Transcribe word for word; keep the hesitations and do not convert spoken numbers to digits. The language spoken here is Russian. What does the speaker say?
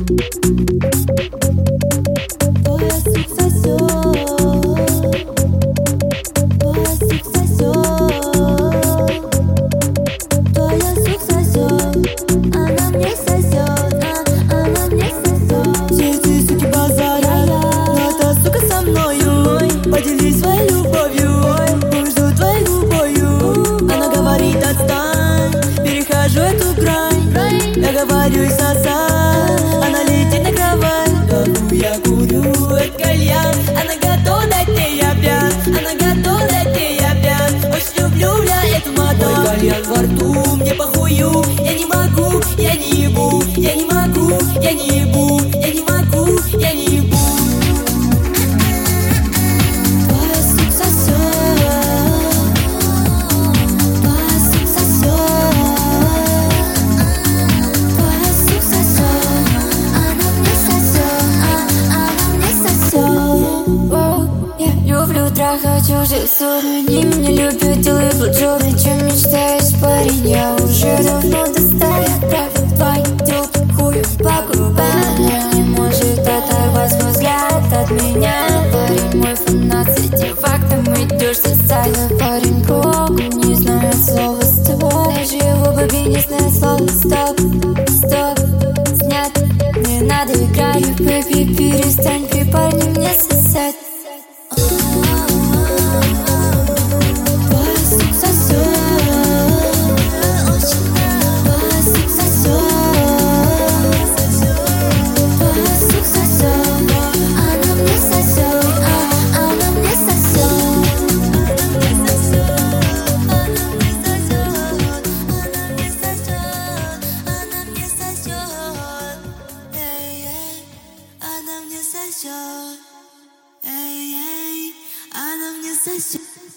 Поделись своей любовью, жду твоей любовью. Она говорит: отстань, перехожу эту грань. Я говорю и сосать, она летит на кровать. Дорогу я курю, это кальян. Она готова дать мне, я пьян. Она готова дать мне, я пьян. Очень люблю я эту мадам. Мой кальян во рту, мне похую. Я не могу, я не ебу. Я не могу, я не ебу. Я не могу, я не ебу. Трахать чужих ссор. Они меня любят, делают блоджоб. О чем мечтаешь, парень? Я уже давно достал. Я правда твою хую по губам. Она не может оторвать свой взгляд от меня. Парень мой фанат, с этим фактом идешь сосать. Мой парень круг, не знает слова стоп. Даже его бабе не знает слова стоп. Стоп, снят, не надо играть. Бэби, перестань при парне мне сосать. Эй, эй, она мне сосет.